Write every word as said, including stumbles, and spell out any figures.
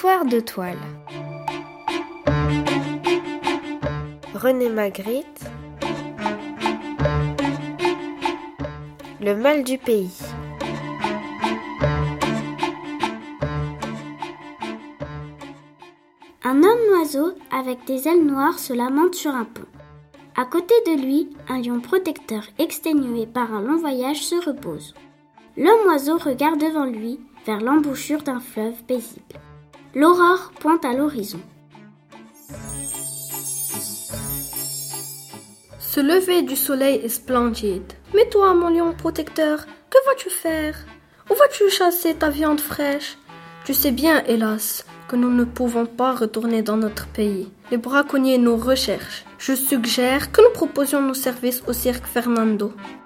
Histoire de toile. René Magritte. Le mal du pays. Un homme-oiseau avec des ailes noires se lamente sur un pont. À côté de lui, un lion protecteur exténué par un long voyage se repose. L'homme-oiseau regarde devant lui, vers l'embouchure d'un fleuve paisible. L'aurore pointe à l'horizon. Ce lever du soleil est splendide. Mais toi, mon lion protecteur, que vas-tu faire? Où vas-tu chasser ta viande fraîche? Tu sais bien, hélas, que nous ne pouvons pas retourner dans notre pays. Les braconniers nous recherchent. Je suggère que nous proposions nos services au cirque Fernando.